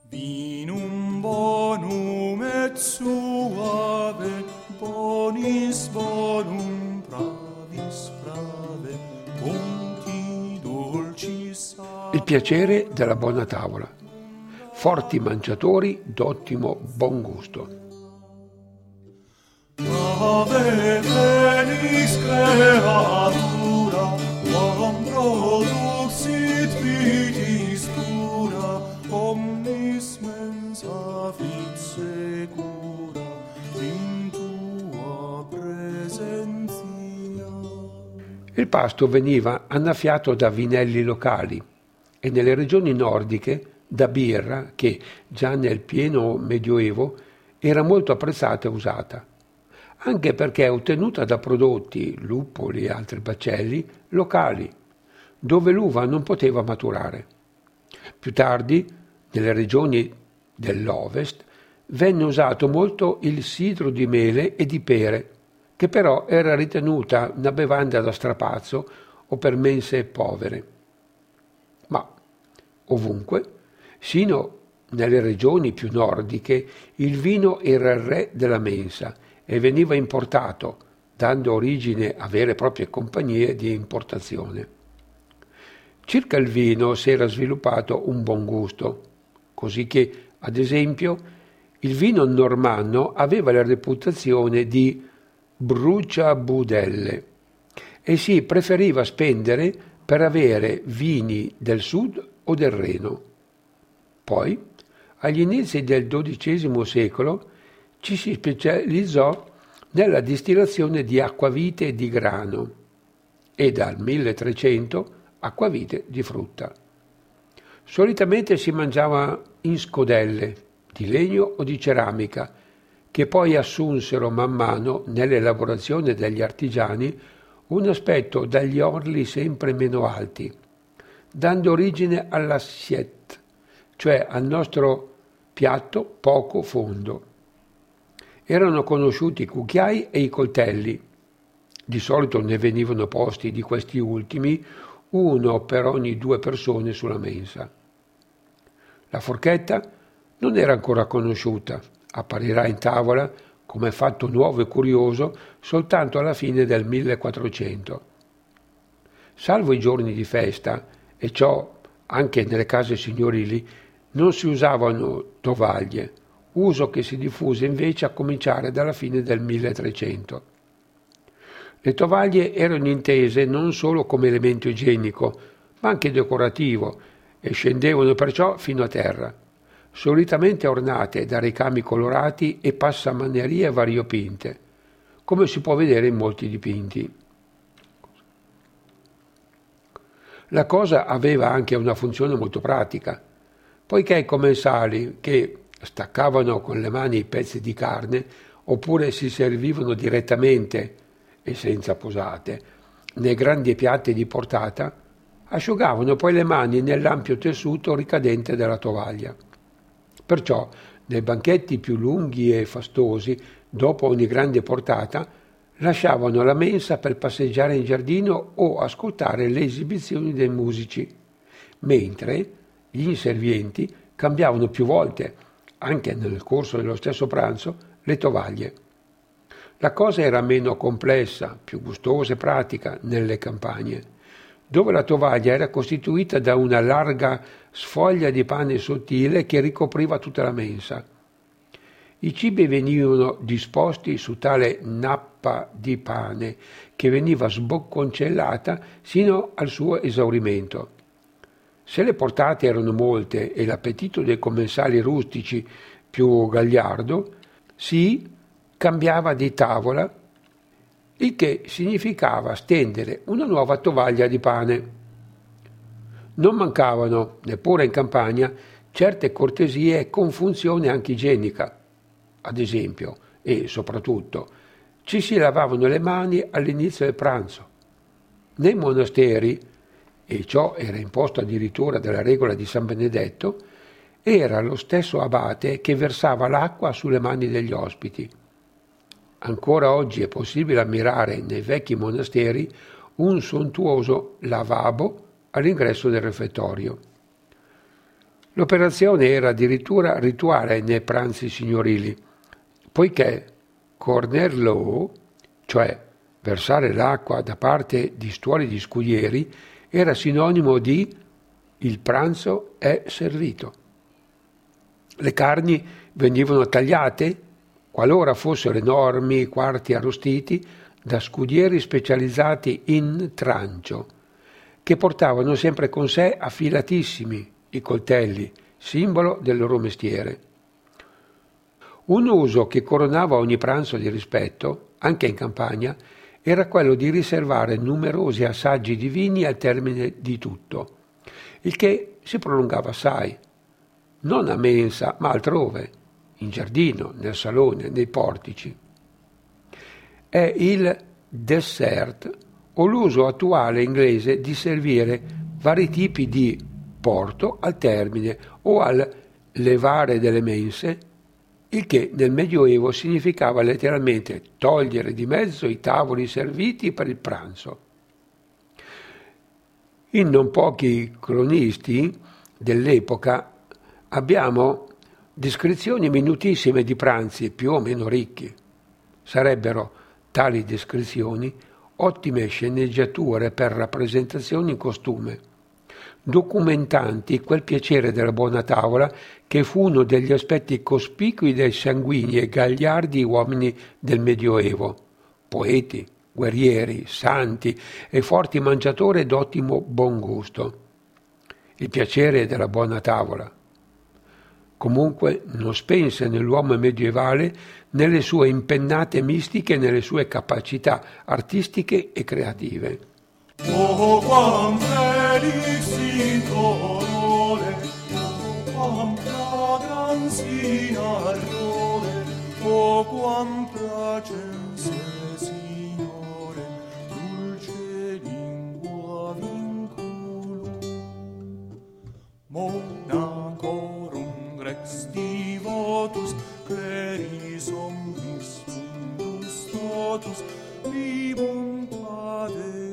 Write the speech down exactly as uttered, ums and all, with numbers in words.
Vinum bonum et suave, bonis bonum pravis prave, ponti dolcis. Il piacere della buona tavola. Forti mangiatori d'ottimo buon gusto. Ave felis creatura, quam produxit vitis pura, omnis mensa fit secura, in tua presentia. Il pasto veniva annaffiato da vinelli locali e nelle regioni nordiche da birra che, già nel pieno Medioevo, era molto apprezzata e usata, anche perché è ottenuta da prodotti, luppoli e altri baccelli, locali, dove l'uva non poteva maturare. Più tardi, nelle regioni dell'Ovest, venne usato molto il sidro di mele e di pere, che però era ritenuta una bevanda da strapazzo o per mense povere. Ma ovunque, sino nelle regioni più nordiche, il vino era il re della mensa e veniva importato, dando origine a vere e proprie compagnie di importazione. Circa il vino si era sviluppato un buon gusto, così che, ad esempio, il vino normanno aveva la reputazione di bruciabudelle e si preferiva spendere per avere vini del sud o del Reno. Poi, agli inizi del dodicesimo secolo, ci si specializzò nella distillazione di acquavite di grano e dal milletrecento acquavite di frutta. Solitamente si mangiava in scodelle di legno o di ceramica, che poi assunsero man mano nell'elaborazione degli artigiani un aspetto dagli orli sempre meno alti, dando origine all'assiette, cioè al nostro piatto poco fondo. Erano conosciuti i cucchiai e i coltelli. Di solito ne venivano posti di questi ultimi uno per ogni due persone sulla mensa. La forchetta non era ancora conosciuta, apparirà in tavola come fatto nuovo e curioso soltanto alla fine del millequattrocento. Salvo i giorni di festa, e ciò anche nelle case signorili, non si usavano tovaglie, uso che si diffuse invece a cominciare dalla fine del milletrecento. Le tovaglie erano intese non solo come elemento igienico, ma anche decorativo, e scendevano perciò fino a terra, solitamente ornate da ricami colorati e passamanerie variopinte, come si può vedere in molti dipinti. La cosa aveva anche una funzione molto pratica, poiché i commensali che staccavano con le mani i pezzi di carne oppure si servivano direttamente e senza posate nei grandi piatti di portata, asciugavano poi le mani nell'ampio tessuto ricadente della tovaglia. Perciò nei banchetti più lunghi e fastosi, dopo ogni grande portata, lasciavano la mensa per passeggiare in giardino o ascoltare le esibizioni dei musici, mentre gli inservienti cambiavano più volte, anche nel corso dello stesso pranzo, le tovaglie. La cosa era meno complessa, più gustosa e pratica nelle campagne, dove la tovaglia era costituita da una larga sfoglia di pane sottile che ricopriva tutta la mensa. I cibi venivano disposti su tale nappa di pane che veniva sbocconcellata sino al suo esaurimento. Se le portate erano molte e l'appetito dei commensali rustici più gagliardo, si cambiava di tavola, il che significava stendere una nuova tovaglia di pane. Non mancavano, neppure in campagna, certe cortesie con funzione anche igienica. Ad esempio, e soprattutto, ci si lavavano le mani all'inizio del pranzo. Nei monasteri, e ciò era imposto addirittura dalla regola di San Benedetto, era lo stesso abate che versava l'acqua sulle mani degli ospiti. Ancora oggi è possibile ammirare nei vecchi monasteri un sontuoso lavabo all'ingresso del refettorio. L'operazione era addirittura rituale nei pranzi signorili, poiché cornerlo, cioè versare l'acqua da parte di stuoli di scudieri, era sinonimo di il pranzo è servito. Le carni venivano tagliate, qualora fossero enormi quarti arrostiti, da scudieri specializzati in trancio, che portavano sempre con sé affilatissimi i coltelli, simbolo del loro mestiere. Un uso che coronava ogni pranzo di rispetto, anche in campagna, era quello di riservare numerosi assaggi di vini al termine di tutto, il che si prolungava assai, non a mensa, ma altrove, in giardino, nel salone, nei portici. È il dessert o l'uso attuale inglese di servire vari tipi di porto al termine o al levare delle mense, il che nel Medioevo significava letteralmente togliere di mezzo i tavoli serviti per il pranzo. In non pochi cronisti dell'epoca abbiamo descrizioni minutissime di pranzi più o meno ricchi. Sarebbero tali descrizioni ottime sceneggiature per rappresentazioni in costume, documentanti quel piacere della buona tavola che fu uno degli aspetti cospicui dei sanguigni e gagliardi uomini del Medioevo, poeti, guerrieri, santi e forti mangiatori d'ottimo buon gusto. Il piacere della buona tavola. Comunque non spense nell'uomo medievale nelle sue impennate mistiche e nelle sue capacità artistiche e creative. O quam felix in dolore, o quam fragrans in ardore, o quam placens e Signore, dulce lingua vinculum. Monacorum rex divotus, cleris omnis fundus totus, vivunt ade